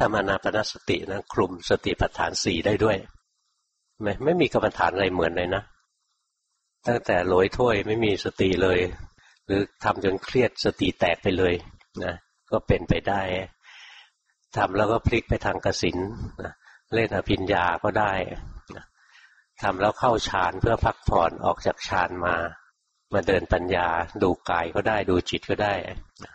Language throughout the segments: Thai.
ำอานาปานสตินะคลุมสติปัฏฐานสี่ได้ด้วยไม่มีกรรมฐานอะไรเหมือนเลยนะตั้งแต่โหยถ้วยไม่มีสติเลยหรือทำจนเครียดสติแตกไปเลยนะก็เป็นไปได้ทำแล้วก็พลิกไปทางกสิณนะเล่นอภิญญาก็ได้นะทำแล้วเข้าฌานเพื่อพักผ่อนออกจากฌานมาเดินปัญญาดูกายก็ได้ดูจิตก็ได้นะ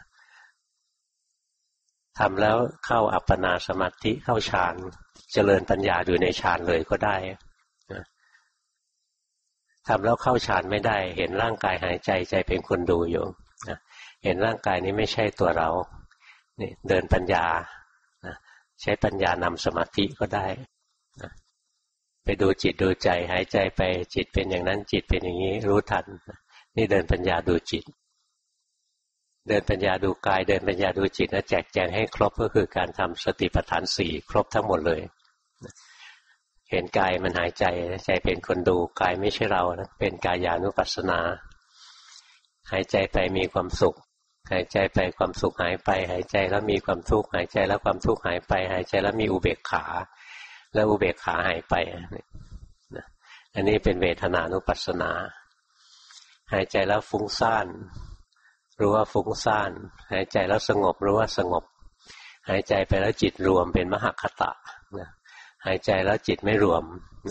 ทำแล้วเข้าอัปปนาสมาธิเข้าฌานเจริญปัญญาอยู่ในฌานเลยก็ได้นะทำแล้วเข้าฌานไม่ได้เห็นร่างกายหายใจใจเป็นคนดูอยู่นะเห็นร่างกายนี้ไม่ใช่ตัวเรานี่เดินปัญญานะใช้ปัญญานำสมาธิก็ได้นะไปดูจิตดูใจหายใจไปจิตเป็นอย่างนั้นจิตเป็นอย่างนี้รู้ทันนะนี่เดินปัญญาดูจิตเดินปัญญาดูกายเดินปัญญาดูจิตนะแจกแจงให้ครบก็คือการทำสติปัฏฐานสี่ครบทั้งหมดเลยเห็นกายมันหายใจใจเป็นคนดูกายไม่ใช่เรานะเป็นกายานุปัสสนาหายใจไปมีความสุขหายใจไปความสุขหายไปหายใจแล้วมีความทุกข์หายใจแล้วความทุกข์หายไปหายใจแล้วมีอุเบกขาแล้วอุเบกขาหายไปอันนี้เป็นเวทนานุปัสสนาหายใจแล้วฟุ้งซ่านรู้ว่าฟุ้งซ่านหายใจแล้วสงบรู้ว่าสงบหายใจไปแล้วจิตรวมเป็นมหคตะหายใจแล้วจิตไม่รวม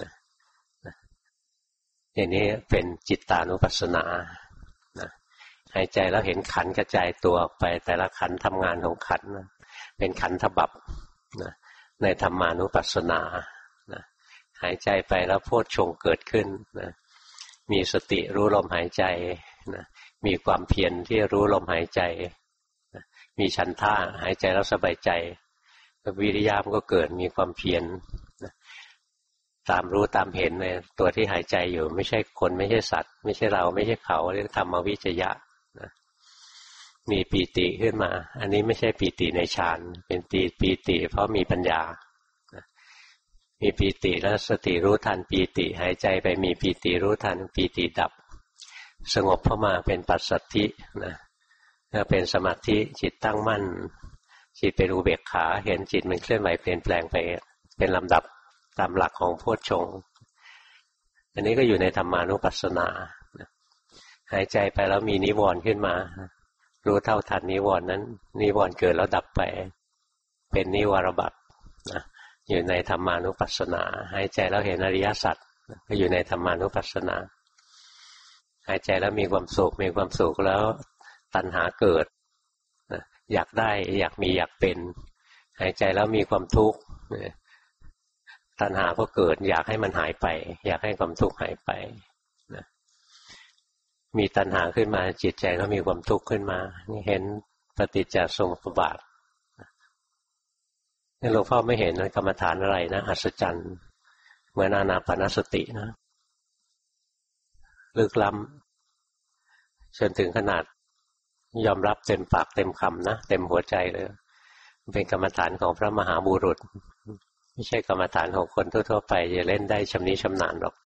อย่างนี้เป็นจิตตานุปัสสนาหายใจแล้วเห็นขันธ์กระจายตัวออกไปแต่ละขันธ์ทำงานของขันธ์เป็นขันธบัพในธรรมานุปัสสนาหายใจไปแล้วโพชฌงค์เกิดขึ้นมีสติรู้ลมหายใจมีความเพียรที่รู้ลมหายใจมีฉันทะหายใจแล้วสบายใจวิริยะมันก็เกิดมีความเพียรตามรู้ตามเห็นในตัวที่หายใจอยู่ไม่ใช่คนไม่ใช่สัตว์ไม่ใช่เราไม่ใช่เขาเรียกธรรมวิจยะมีปีติขึ้นมาอันนี้ไม่ใช่ปีติในฌานเป็นปีติเพราะมีปัญญามีปีติแล้วสติรู้ทันปีติหายใจไปมีปีติรู้ทันปีติดับสงบเข้ามาเป็นปัสสัทธินะถ้าเป็นสมาธิจิตตั้งมั่นจิตเป็นอุเบกขาเห็นจิตมันเคลื่อนไหวเปลี่ยนแปลงไปเป็นลำดับตามหลักของโพชฌงค์อันนี้ก็อยู่ในธรรมานุปัสสนาหายใจไปแล้วมีนิวรณ์ขึ้นมารู้เท่าทันนิวรณ์นั้นนิวรณ์เกิดแล้วดับไปเป็นนิวรบัพนะอยู่ในธรรมานุปัสสนาหายใจแล้วเห็นอริยสัจก็อยู่ในธรรมานุปัสสนาหายใจแล้วมีความสุขแล้วตัณหาเกิดอยากได้อยากมีอยากเป็นหายใจแล้วมีความทุกข์ตัณหาก็เกิดอยากให้มันหายไปอยากให้ความทุกข์หายไปมีตัณหาขึ้นมาจิตใจก็มีความทุกข์ขึ้นมานี่เห็นปฏิจจสมุปบาทนี่หลวงพ่อไม่เห็นกรรมฐานอะไรนะอัศจรรย์เหมือนอานาปานสตินะลึกล้ำจนถึงขนาดยอมรับเต็มปากเต็มคำนะเต็มหัวใจเลยเป็นกรรมฐานของพระมหาบุรุษไม่ใช่กรรมฐานของคนทั่วๆไปจะเล่นได้ชำนิชำนาญหรอก